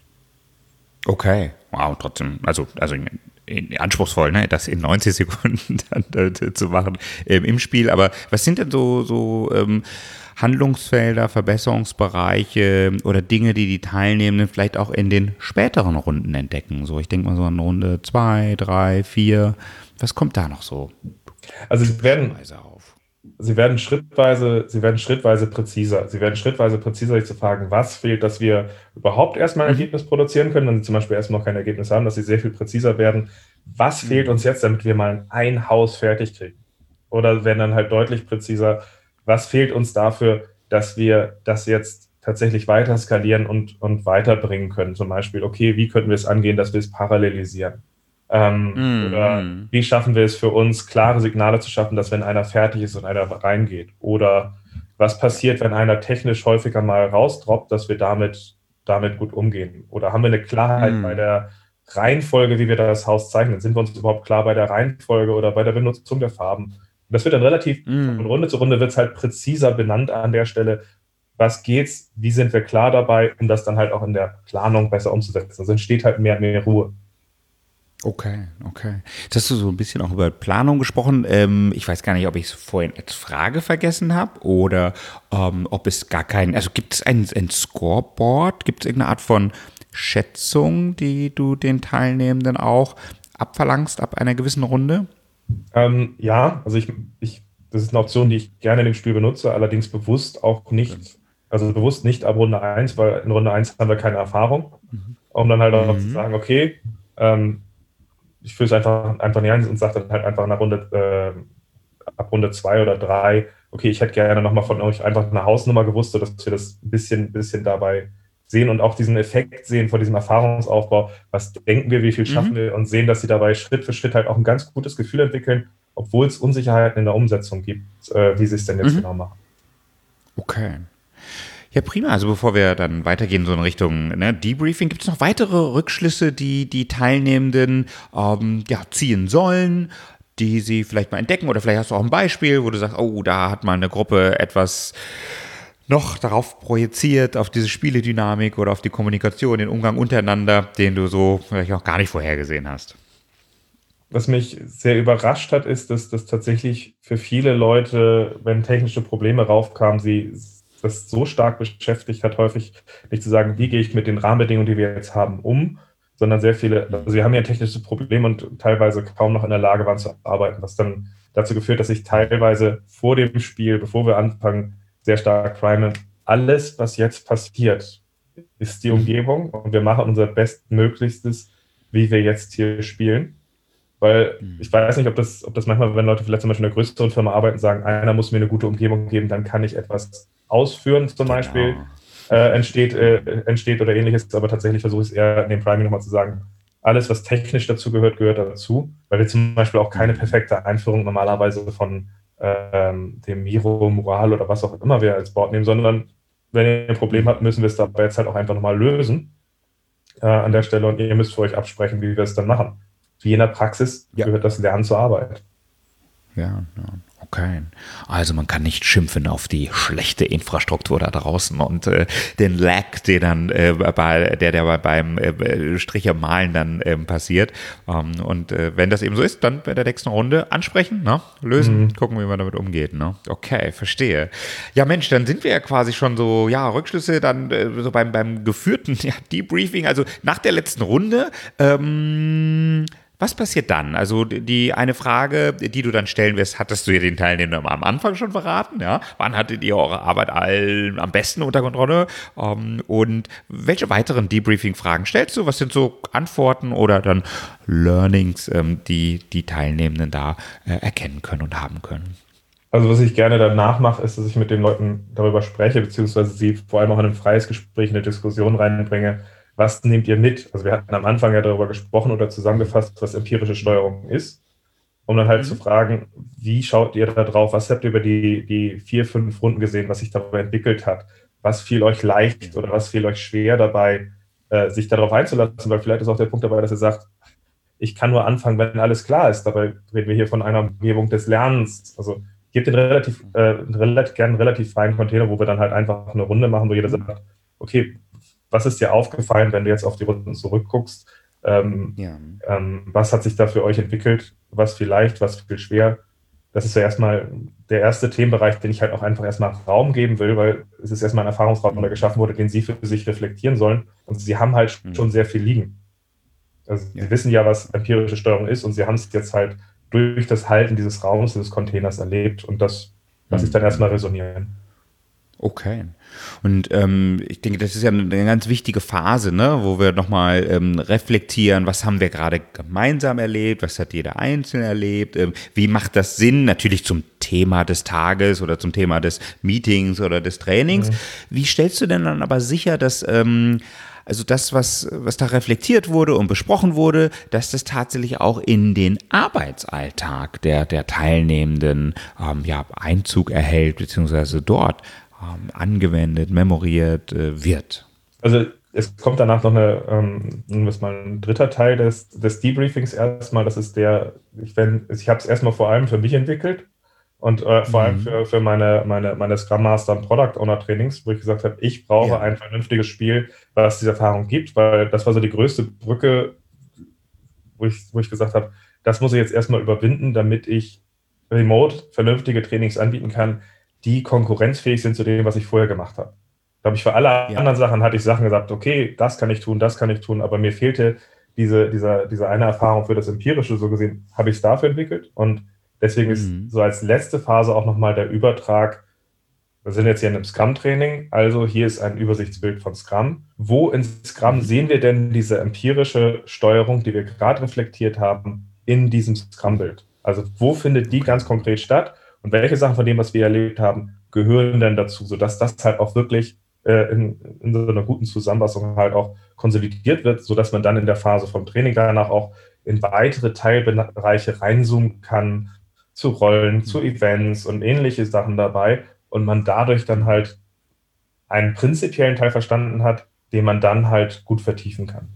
Okay, wow, trotzdem, also, also anspruchsvoll, ne, das in neunzig Sekunden dann, äh, zu machen ähm, im Spiel. Aber was sind denn so, so ähm, Handlungsfelder, Verbesserungsbereiche oder Dinge, die die Teilnehmenden vielleicht auch in den späteren Runden entdecken? So, ich denke mal so an Runde zwei, drei, vier. Was kommt da noch so? Also sie werden, sie werden schrittweise, sie werden schrittweise präziser. Sie werden schrittweise präziser, sich zu fragen, was fehlt, dass wir überhaupt erstmal ein Ergebnis produzieren können, wenn sie zum Beispiel erstmal noch kein Ergebnis haben, dass sie sehr viel präziser werden. Was mhm. fehlt uns jetzt, damit wir mal ein Haus fertig kriegen? Oder werden dann halt deutlich präziser, was fehlt uns dafür, dass wir das jetzt tatsächlich weiter skalieren und, und weiterbringen können? Zum Beispiel, okay, wie könnten wir es angehen, dass wir es parallelisieren? Ähm, mm. Oder wie schaffen wir es für uns, klare Signale zu schaffen, dass wenn einer fertig ist und einer reingeht? Oder was passiert, wenn einer technisch häufiger mal rausdroppt, dass wir damit, damit gut umgehen? Oder haben wir eine Klarheit mm. bei der Reihenfolge, wie wir das Haus zeichnen? Sind wir uns überhaupt klar bei der Reihenfolge oder bei der Benutzung der Farben? Das wird dann relativ, mm. von Runde zu Runde wird es halt präziser benannt an der Stelle. Was geht's? Wie sind wir klar dabei, um das dann halt auch in der Planung besser umzusetzen? Also entsteht halt mehr, mehr Ruhe. Okay, okay. Jetzt hast du so ein bisschen auch über Planung gesprochen. Ähm, ich weiß gar nicht, ob ich es vorhin als Frage vergessen habe oder ähm, ob es gar keinen, also gibt es ein, ein Scoreboard? Gibt es irgendeine Art von Schätzung, die du den Teilnehmenden auch abverlangst ab einer gewissen Runde? Ähm, ja, also ich, ich, das ist eine Option, die ich gerne in dem Spiel benutze, allerdings bewusst auch nicht, also bewusst nicht ab Runde eins, weil in Runde eins haben wir keine Erfahrung, mhm. um dann halt auch mhm. zu sagen, okay, ähm, ich führe es einfach, einfach nicht ein und sage dann halt einfach nach Runde, äh, ab Runde zwei oder drei, okay, ich hätte gerne nochmal von euch einfach eine Hausnummer gewusst, sodass wir das ein bisschen, bisschen dabei sehen und auch diesen Effekt sehen vor diesem Erfahrungsaufbau. Was denken wir, wie viel schaffen mhm. wir und sehen, dass sie dabei Schritt für Schritt halt auch ein ganz gutes Gefühl entwickeln, obwohl es Unsicherheiten in der Umsetzung gibt, äh, wie sie es denn jetzt mhm. genau machen. Okay. Ja, prima. Also bevor wir dann weitergehen so in Richtung ne, Debriefing, gibt es noch weitere Rückschlüsse, die die Teilnehmenden ähm, ja, ziehen sollen, die sie vielleicht mal entdecken? Oder vielleicht hast du auch ein Beispiel, wo du sagst, oh, da hat mal eine Gruppe etwas noch darauf projiziert, auf diese Spieledynamik oder auf die Kommunikation, den Umgang untereinander, den du so vielleicht auch gar nicht vorhergesehen hast. Was mich sehr überrascht hat, ist, dass das tatsächlich für viele Leute, wenn technische Probleme raufkamen, sie das so stark beschäftigt hat, häufig nicht zu sagen, wie gehe ich mit den Rahmenbedingungen, die wir jetzt haben, um, sondern sehr viele, also wir haben ja technische Probleme und teilweise kaum noch in der Lage waren zu arbeiten, was dann dazu geführt, dass ich teilweise vor dem Spiel, bevor wir anfangen, sehr stark primen, alles, was jetzt passiert, ist die Umgebung und wir machen unser Bestmöglichstes, wie wir jetzt hier spielen. Weil ich weiß nicht, ob das, ob das manchmal, wenn Leute vielleicht zum Beispiel in einer größeren Firma arbeiten, sagen, einer muss mir eine gute Umgebung geben, dann kann ich etwas ausführen zum genau. Beispiel, äh, entsteht, äh, entsteht oder ähnliches. Aber tatsächlich versuche ich es eher in dem Priming nochmal zu sagen, alles, was technisch dazu gehört, gehört dazu. Weil wir zum Beispiel auch keine perfekte Einführung normalerweise von ähm, dem Miro, Mural oder was auch immer wir als Board nehmen, sondern wenn ihr ein Problem habt, müssen wir es dabei jetzt halt auch einfach nochmal lösen. äh, an der Stelle und ihr müsst für euch absprechen, wie wir es dann machen. Wie in der Praxis ja. gehört das Lernen zur Arbeit. Ja, ja, okay. Also man kann nicht schimpfen auf die schlechte Infrastruktur da draußen und äh, den Lag, der dann äh, bei, der, der beim äh, Striche malen dann ähm, passiert. Ähm, und äh, wenn das eben so ist, dann bei der nächsten Runde ansprechen, ne? Lösen, mhm. gucken, wie man damit umgeht. Ne? Okay, verstehe. Ja, Mensch, dann sind wir ja quasi schon so, ja, Rückschlüsse dann äh, so beim, beim geführten ja, Debriefing, also nach der letzten Runde. Ähm, Was passiert dann? Also die eine Frage, die du dann stellen wirst, hattest du ja den Teilnehmern am Anfang schon verraten, ja? Wann hattet ihr eure Arbeit all, am besten unter Kontrolle? Um, und welche weiteren Debriefing-Fragen stellst du? Was sind so Antworten oder dann Learnings, ähm, die die Teilnehmenden da äh, erkennen können und haben können? Also was ich gerne danach mache, ist, dass ich mit den Leuten darüber spreche, beziehungsweise sie vor allem auch in ein freies Gespräch, in eine Diskussion reinbringe. Was nehmt ihr mit? Also wir hatten am Anfang ja darüber gesprochen oder zusammengefasst, was empirische Steuerung ist, um dann halt mhm. zu fragen, wie schaut ihr da drauf? Was habt ihr über die, die vier, fünf Runden gesehen, was sich dabei entwickelt hat? Was fiel euch leicht oder was fiel euch schwer dabei, äh, sich darauf einzulassen? Weil vielleicht ist auch der Punkt dabei, dass ihr sagt, ich kann nur anfangen, wenn alles klar ist. Dabei reden wir hier von einer Umgebung des Lernens. Also gebt den relativ, äh, relativ gerne einen relativ freien Container, wo wir dann halt einfach eine Runde machen, wo jeder sagt, okay, was ist dir aufgefallen, wenn du jetzt auf die Runden zurückguckst? Ähm, ja. ähm, was hat sich da für euch entwickelt? Was viel leicht, was viel schwer? Das ist ja erstmal der erste Themenbereich, den ich halt auch einfach erstmal Raum geben will, weil es ist erstmal ein Erfahrungsraum, der geschaffen wurde, den sie für sich reflektieren sollen. Und sie haben halt mhm. schon sehr viel liegen. Also ja. sie wissen ja, was empirische Steuerung ist und sie haben es jetzt halt durch das Halten dieses Raums, dieses Containers erlebt und das lasse ich dann erstmal resonieren. Okay. Und ähm, ich denke, das ist ja eine, eine ganz wichtige Phase, ne, wo wir nochmal ähm, reflektieren, was haben wir gerade gemeinsam erlebt, was hat jeder Einzelne erlebt, ähm, wie macht das Sinn, natürlich zum Thema des Tages oder zum Thema des Meetings oder des Trainings. Mhm. Wie stellst du denn dann aber sicher, dass ähm, also das, was, was da reflektiert wurde und besprochen wurde, dass das tatsächlich auch in den Arbeitsalltag der, der Teilnehmenden ähm, ja, Einzug erhält, beziehungsweise dort ähm, angewendet, memoriert äh, wird? Also es kommt danach noch eine, ähm, mal ein dritter Teil des, des Debriefings erstmal, das ist der, ich, ich habe es erstmal vor allem für mich entwickelt und äh, vor mhm. allem für, für meine, meine, meine Scrum Master und Product Owner Trainings, wo ich gesagt habe, ich brauche ja. ein vernünftiges Spiel, was diese Erfahrung gibt, weil das war so die größte Brücke, wo ich, wo ich gesagt habe, das muss ich jetzt erstmal überwinden, damit ich remote vernünftige Trainings anbieten kann, die konkurrenzfähig sind zu dem, was ich vorher gemacht habe. Ich glaube, ich für alle ja. anderen Sachen hatte ich Sachen gesagt, okay, das kann ich tun, das kann ich tun, aber mir fehlte diese, diese, diese eine Erfahrung für das Empirische, so gesehen, habe ich es dafür entwickelt und deswegen mhm. ist so als letzte Phase auch nochmal der Übertrag, wir sind jetzt hier in einem Scrum-Training, also hier ist ein Übersichtsbild von Scrum. Wo in Scrum sehen wir denn diese empirische Steuerung, die wir gerade reflektiert haben, in diesem Scrum-Bild? Also wo findet die ganz konkret statt und welche Sachen von dem, was wir erlebt haben, gehören denn dazu, sodass das halt auch wirklich äh, in, in so einer guten Zusammenfassung halt auch konsolidiert wird, sodass man dann in der Phase vom Training danach auch in weitere Teilbereiche reinzoomen kann, zu Rollen, zu Events und ähnliche Sachen dabei und man dadurch dann halt einen prinzipiellen Teil verstanden hat, den man dann halt gut vertiefen kann.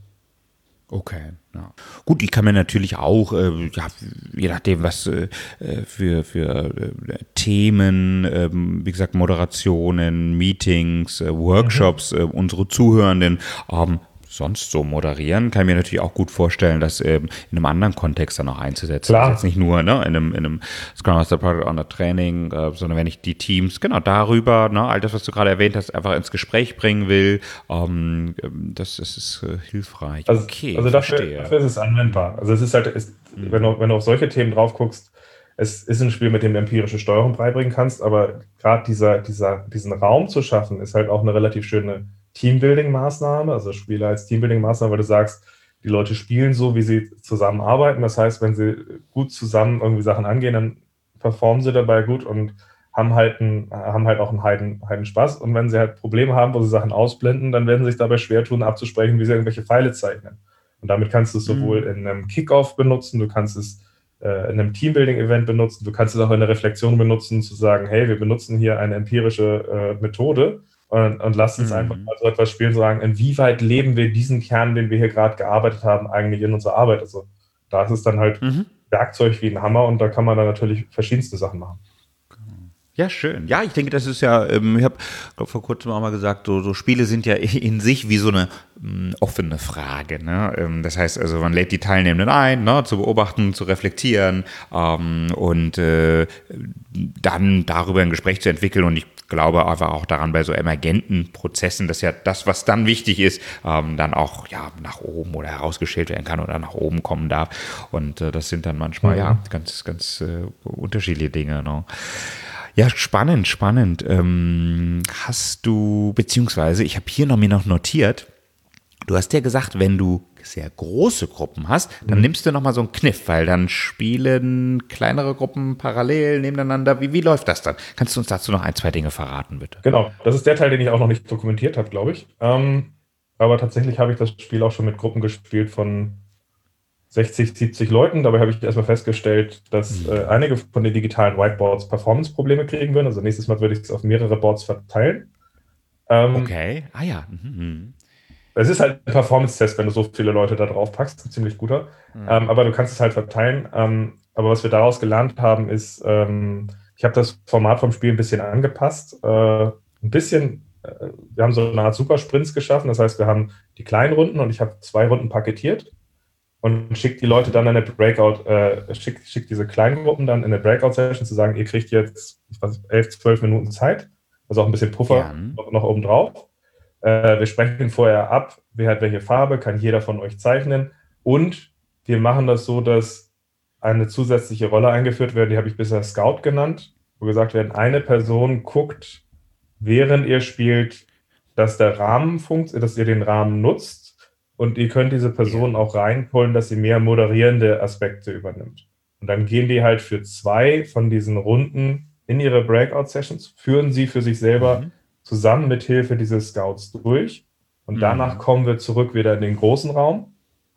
Okay, ja. Gut, ich kann mir natürlich auch, äh, ja, je nachdem, was äh, für, für äh, Themen, äh, wie gesagt, Moderationen, Meetings, äh, Workshops, mhm. äh, unsere Zuhörenden ähm, sonst so moderieren, kann ich mir natürlich auch gut vorstellen, das ähm, in einem anderen Kontext dann auch einzusetzen. Klar. Jetzt nicht nur ne, in einem, in einem Scrum Master Product Owner Training, äh, sondern wenn ich die Teams genau darüber, ne, all das, was du gerade erwähnt hast, einfach ins Gespräch bringen will, ähm, das, das ist äh, hilfreich. Also, okay, also dafür, dafür ist es anwendbar. Also es ist halt, es, mhm. wenn, du, wenn du auf solche Themen drauf guckst, es ist ein Spiel, mit dem du empirische Steuerung beibringen kannst, aber gerade dieser, dieser, diesen Raum zu schaffen, ist halt auch eine relativ schöne Teambuilding-Maßnahme, also Spiele als Teambuilding-Maßnahme, weil du sagst, die Leute spielen so, wie sie zusammenarbeiten. Das heißt, wenn sie gut zusammen irgendwie Sachen angehen, dann performen sie dabei gut und haben halt, ein, haben halt auch einen Heiden, Heiden Spaß. Und wenn sie halt Probleme haben, wo sie Sachen ausblenden, dann werden sie sich dabei schwer tun, abzusprechen, wie sie irgendwelche Pfeile zeichnen. Und damit kannst du es sowohl in einem Kickoff benutzen, du kannst es äh, in einem Teambuilding-Event benutzen, du kannst es auch in der Reflexion benutzen, zu sagen, hey, wir benutzen hier eine empirische äh, Methode, und, und lasst uns Mhm. einfach mal so etwas spielen, sagen, inwieweit leben wir diesen Kern, den wir hier gerade gearbeitet haben, eigentlich in unserer Arbeit. Also da ist es dann halt Mhm. Werkzeug wie ein Hammer und da kann man dann natürlich verschiedenste Sachen machen. Ja, schön. Ja, ich denke, das ist ja, ähm, ich habe glaub, vor kurzem auch mal gesagt, so, so Spiele sind ja in sich wie so eine mh, offene Frage. Ne? Ähm, das heißt also, man lädt die Teilnehmenden ein, ne, zu beobachten, zu reflektieren ähm, und äh, dann darüber ein Gespräch zu entwickeln. Und ich glaube einfach auch daran, bei so emergenten Prozessen, dass ja das, was dann wichtig ist, ähm, dann auch ja nach oben oder herausgestellt werden kann oder nach oben kommen darf. Und äh, das sind dann manchmal Mhm. ja ganz, ganz äh, unterschiedliche Dinge. Ne? Ja, spannend, spannend. Ähm, hast du, beziehungsweise, ich habe hier noch mir noch notiert, du hast ja gesagt, wenn du sehr große Gruppen hast, dann Mhm. nimmst du nochmal so einen Kniff, weil dann spielen kleinere Gruppen parallel nebeneinander. Wie, wie läuft das dann? Kannst du uns dazu noch ein, zwei Dinge verraten, bitte? Genau, das ist der Teil, den ich auch noch nicht dokumentiert habe, glaube ich. Ähm, aber tatsächlich habe ich das Spiel auch schon mit Gruppen gespielt von sechzig, siebzig Leuten. Dabei habe ich erstmal festgestellt, dass äh, einige von den digitalen Whiteboards Performance-Probleme kriegen würden. Also nächstes Mal würde ich es auf mehrere Boards verteilen. Ähm, Okay, ah ja. Mhm. Es ist halt ein Performance-Test, wenn du so viele Leute da drauf packst, ein ziemlich guter. Ähm, aber du kannst es halt verteilen. Ähm, aber was wir daraus gelernt haben, ist, ähm, ich habe das Format vom Spiel ein bisschen angepasst. Äh, ein bisschen, äh, wir haben so eine Art Supersprints geschaffen. Das heißt, wir haben die kleinen Runden und ich habe zwei Runden paketiert und schickt die Leute dann in eine Breakout, äh, schickt, schickt diese kleinen Gruppen dann in eine Breakout-Session zu sagen, ihr kriegt jetzt ich weiß, elf, zwölf Minuten Zeit, also auch ein bisschen Puffer Gern. noch, noch oben drauf. Äh, wir sprechen vorher ab, wer hat welche Farbe, kann jeder von euch zeichnen. Und wir machen das so, dass eine zusätzliche Rolle eingeführt wird, die habe ich bisher Scout genannt, wo gesagt wird, eine Person guckt, während ihr spielt, dass der Rahmen funktioniert, dass ihr den Rahmen nutzt und ihr könnt diese Person Ja. auch reinholen, dass sie mehr moderierende Aspekte übernimmt. Und dann gehen die halt für zwei von diesen Runden in ihre Breakout-Sessions, führen sie für sich selber Mhm. zusammen mit Hilfe dieses Scouts durch und danach Mhm. kommen wir zurück wieder in den großen Raum,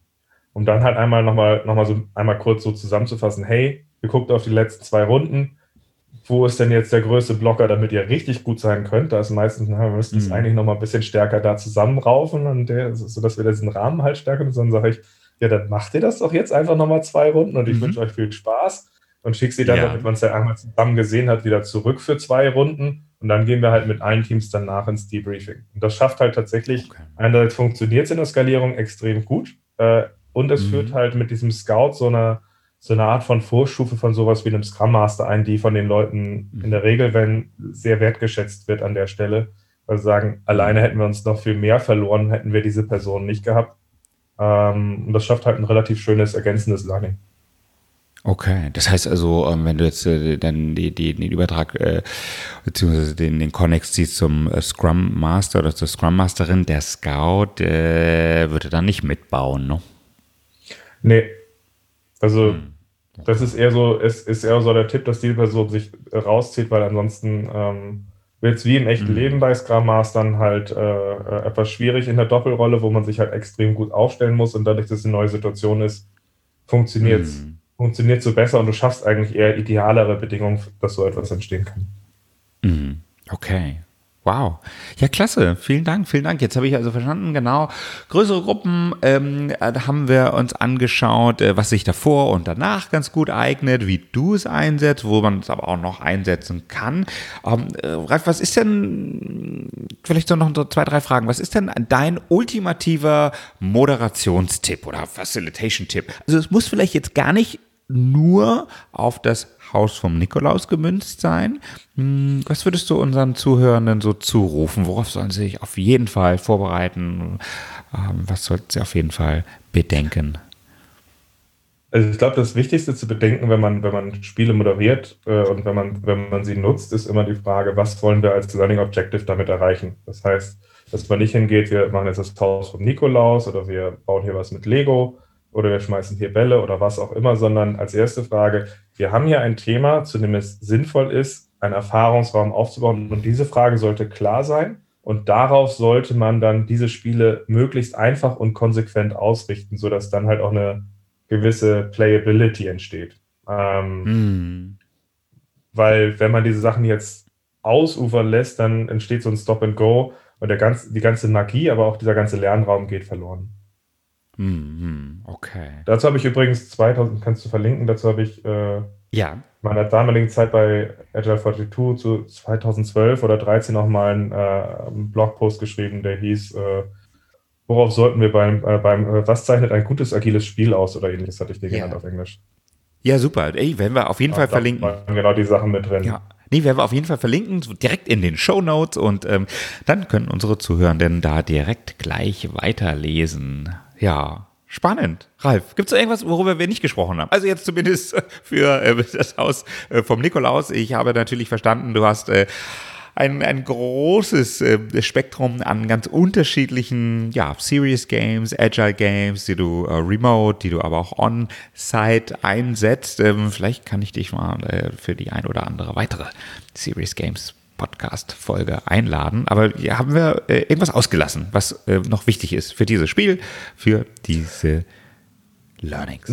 um dann halt einmal nochmal noch mal so einmal kurz so zusammenzufassen, hey, ihr guckt auf die letzten zwei Runden, wo ist denn jetzt der größte Blocker, damit ihr richtig gut sein könnt? Da ist meistens, na, wir müssten es Mhm. eigentlich nochmal ein bisschen stärker da zusammenraufen, und der, sodass wir diesen Rahmen halt stärker und dann sage ich, ja, dann macht ihr das doch jetzt einfach nochmal zwei Runden und ich Mhm. wünsche euch viel Spaß und schicke sie dann, Ja. damit man es ja einmal zusammen gesehen hat, wieder zurück für zwei Runden und dann gehen wir halt mit allen Teams danach ins Debriefing. Und das schafft halt tatsächlich, Okay. einerseits funktioniert es in der Skalierung extrem gut äh, und es Mhm. führt halt mit diesem Scout so eine so eine Art von Vorstufe von sowas wie einem Scrum Master ein, die von den Leuten in der Regel, wenn sehr wertgeschätzt wird an der Stelle, weil sie sagen, alleine hätten wir uns noch viel mehr verloren, hätten wir diese Person nicht gehabt. Ähm, und das schafft halt ein relativ schönes ergänzendes Learning. Okay, das heißt also, ähm, wenn du jetzt äh, dann die, die, den Übertrag äh, beziehungsweise den, den Connex siehst zum äh, Scrum Master oder zur Scrum Masterin, der Scout äh, würde dann nicht mitbauen, ne? Nee, also das ist eher so, es ist eher so der Tipp, dass die Person sich rauszieht, weil ansonsten ähm, wird es wie im echten Leben bei Scrum Mastern halt äh, äh, etwas schwierig in der Doppelrolle, wo man sich halt extrem gut aufstellen muss und dadurch, dass es eine neue Situation ist, funktioniert es funktioniert so besser und du schaffst eigentlich eher idealere Bedingungen, dass so etwas entstehen kann. Mhm. Okay. Wow. Ja, klasse. Vielen Dank, vielen Dank. Jetzt habe ich also verstanden, genau. Größere Gruppen, ähm, da haben wir uns angeschaut, äh, was sich davor und danach ganz gut eignet, wie du es einsetzt, wo man es aber auch noch einsetzen kann. Ähm, äh, Ralf, was ist denn, vielleicht so noch so zwei, drei Fragen, was ist denn dein ultimativer Moderationstipp oder Facilitation-Tipp? Also es muss vielleicht jetzt gar nicht nur auf das Haus vom Nikolaus gemünzt sein. Was würdest du unseren Zuhörenden so zurufen? Worauf sollen sie sich auf jeden Fall vorbereiten? Was sollten sie auf jeden Fall bedenken? Also ich glaube, das Wichtigste zu bedenken, wenn man, wenn man Spiele moderiert äh, und wenn man, wenn man sie nutzt, ist immer die Frage, was wollen wir als Learning Objective damit erreichen? Das heißt, dass man nicht hingeht, wir machen jetzt das Haus vom Nikolaus oder wir bauen hier was mit Lego oder wir schmeißen hier Bälle oder was auch immer, sondern als erste Frage, wir haben hier ein Thema, zu dem es sinnvoll ist, einen Erfahrungsraum aufzubauen und diese Frage sollte klar sein und darauf sollte man dann diese Spiele möglichst einfach und konsequent ausrichten, sodass dann halt auch eine gewisse Playability entsteht. Ähm, Mm. Weil wenn man diese Sachen jetzt ausufern lässt, dann entsteht so ein Stop and Go und der ganze, die ganze Magie, aber auch dieser ganze Lernraum geht verloren. Mhm, okay. Dazu habe ich übrigens zweitausend, kannst du verlinken, dazu habe ich äh, Ja. in meiner damaligen Zeit bei Agile zweiundvierzig zu zweitausendzwölf oder dreizehn auch mal einen, äh, einen Blogpost geschrieben, der hieß, äh, worauf sollten wir beim, äh, beim äh, was zeichnet ein gutes agiles Spiel aus oder ähnliches, hatte ich den Ja. genannt auf Englisch. Ja, super. Ey, werden wir auf jeden Ja, Fall da verlinken. waren genau die Sachen mit drin. Ja. Nee, werden wir auf jeden Fall verlinken, so direkt in den Shownotes und ähm, dann können unsere Zuhörenden da direkt gleich weiterlesen. Ja, spannend. Ralf, gibt es irgendwas, worüber wir nicht gesprochen haben? Also jetzt zumindest für äh, das Haus äh, vom Nikolaus. Ich habe natürlich verstanden, du hast äh, ein, ein großes äh, Spektrum an ganz unterschiedlichen, ja, Serious Games, Agile Games, die du äh, remote, die du aber auch on-site einsetzt. Ähm, vielleicht kann ich dich mal äh, für die ein oder andere weitere Serious Games Podcast-Folge einladen. Aber ja, haben wir äh, irgendwas ausgelassen, was äh, noch wichtig ist für dieses Spiel, für diese Learnings?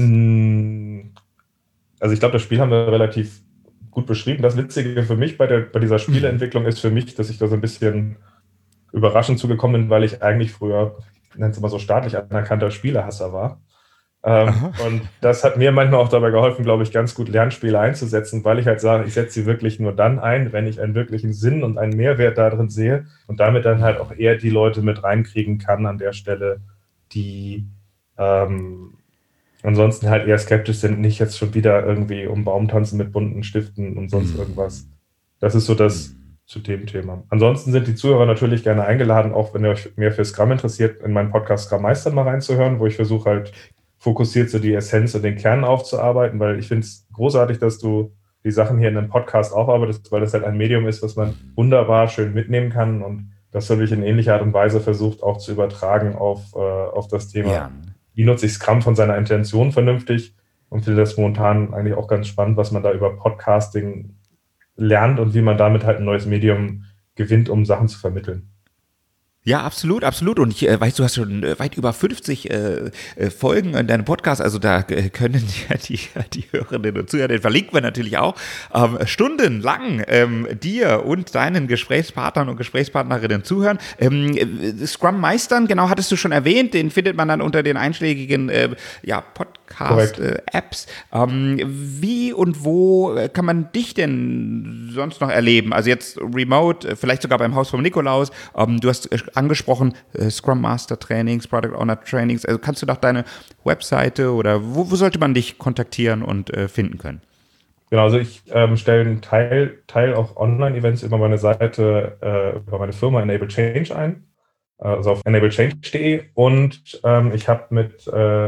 Also ich glaube, das Spiel haben wir relativ gut beschrieben. Das Witzige für mich bei, der, bei dieser Spieleentwicklung ist für mich, dass ich da so ein bisschen überraschend zugekommen bin, weil ich eigentlich früher, ich nenne es mal so, staatlich anerkannter Spielehasser war. Ähm, und das hat mir manchmal auch dabei geholfen, glaube ich, ganz gut Lernspiele einzusetzen, weil ich halt sage, ich setze sie wirklich nur dann ein, wenn ich einen wirklichen Sinn und einen Mehrwert darin sehe und damit dann halt auch eher die Leute mit reinkriegen kann an der Stelle, die ähm, ansonsten halt eher skeptisch sind, nicht jetzt schon wieder irgendwie um Baum tanzen mit bunten Stiften und sonst irgendwas. Das ist so das zu dem Thema. Ansonsten sind die Zuhörer natürlich gerne eingeladen, auch wenn ihr euch mehr für Scrum interessiert, in meinen Podcast Scrum Meister mal reinzuhören, wo ich versuche halt fokussiert so die Essenz und den Kern aufzuarbeiten, weil ich finde es großartig, dass du die Sachen hier in einem Podcast aufarbeitest, weil das halt ein Medium ist, was man wunderbar schön mitnehmen kann und das habe ich in ähnlicher Art und Weise versucht auch zu übertragen auf, äh, auf das Thema. Ja. Wie nutze ich Scrum von seiner Intention vernünftig und finde das momentan eigentlich auch ganz spannend, was man da über Podcasting lernt und wie man damit halt ein neues Medium gewinnt, um Sachen zu vermitteln. Ja, absolut, absolut. Und ich äh, weiß, du hast schon äh, weit über fünfzig äh, äh, Folgen in deinem Podcast, also da äh, können ja die, die Hörerinnen und Zuhörer, den verlinken wir natürlich auch, ähm, stundenlang ähm, dir und deinen Gesprächspartnern und Gesprächspartnerinnen zuhören. Ähm, äh, Scrum Meistern, genau, hattest du schon erwähnt, den findet man dann unter den einschlägigen äh, ja, Podcast-Apps. Äh, ähm, wie und wo kann man dich denn sonst noch erleben? Also jetzt remote, vielleicht sogar beim Haus vom Nikolaus. Ähm, du hast angesprochen, äh, Scrum Master Trainings, Product Owner Trainings. Also kannst du doch deine Webseite oder wo, wo sollte man dich kontaktieren und äh, finden können? Genau, also ich ähm, stelle einen Teil, Teil auch Online-Events über meine Seite, äh, über meine Firma Enable Change ein, also auf enable change punkt de und ähm, ich habe mit äh,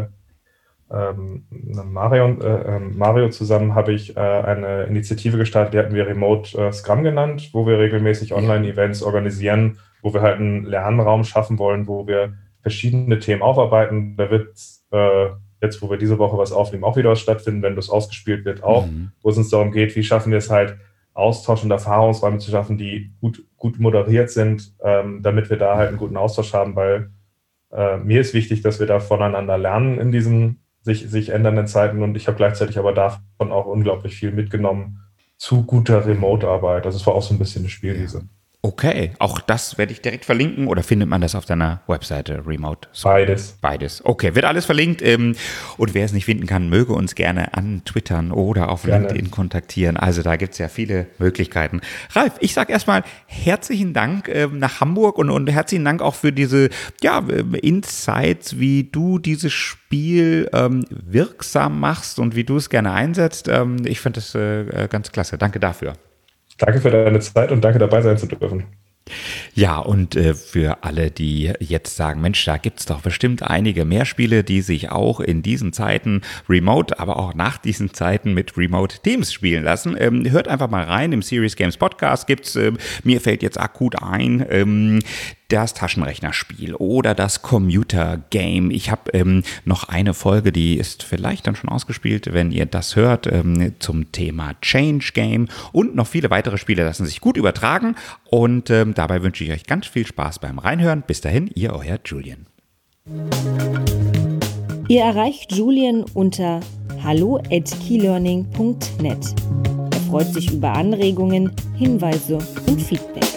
ähm, Mario, äh, Mario zusammen habe ich äh, eine Initiative gestartet, die hatten wir Remote äh, Scrum genannt, wo wir regelmäßig Online-Events organisieren, wo wir halt einen Lernraum schaffen wollen, wo wir verschiedene Themen aufarbeiten. Da wird äh, jetzt, wo wir diese Woche was aufnehmen, auch wieder was stattfinden, wenn das ausgespielt wird, auch, mhm. wo es uns darum geht, wie schaffen wir es halt, Austausch und Erfahrungsräume zu schaffen, die gut, gut moderiert sind, ähm, damit wir da halt einen guten Austausch haben, weil äh, mir ist wichtig, dass wir da voneinander lernen in diesen sich, sich ändernden Zeiten und ich habe gleichzeitig aber davon auch unglaublich viel mitgenommen zu guter Remote-Arbeit. Also es war auch so ein bisschen eine Spielwiese. Ja. Okay, auch das werde ich direkt verlinken oder findet man das auf deiner Webseite Remote? Beides. Beides. Okay, wird alles verlinkt ähm, und wer es nicht finden kann, möge uns gerne antwittern oder auf gerne. LinkedIn kontaktieren. Also da gibt es ja viele Möglichkeiten. Ralf, ich sage erstmal herzlichen Dank ähm, nach Hamburg und, und herzlichen Dank auch für diese ja, Insights, wie du dieses Spiel ähm, wirksam machst und wie du es gerne einsetzt. Ähm, ich finde das äh, ganz klasse. Danke dafür. Danke für deine Zeit und danke, dabei sein zu dürfen. Ja, und äh, für alle, die jetzt sagen, Mensch, da gibt's doch bestimmt einige mehr Spiele, die sich auch in diesen Zeiten remote, aber auch nach diesen Zeiten mit Remote Teams spielen lassen. Ähm, hört einfach mal rein, im Serious Games Podcast gibt's, äh, mir fällt jetzt akut ein, ähm, das Taschenrechnerspiel oder das Computer-Game. Ich habe ähm, noch eine Folge, die ist vielleicht dann schon ausgespielt, wenn ihr das hört, ähm, zum Thema Change Game und noch viele weitere Spiele lassen sich gut übertragen und ähm, dabei wünsche ich euch ganz viel Spaß beim Reinhören. Bis dahin, ihr euer Julian. Ihr erreicht Julian unter hallo at keylearning punkt net. Er freut sich über Anregungen, Hinweise und Feedback.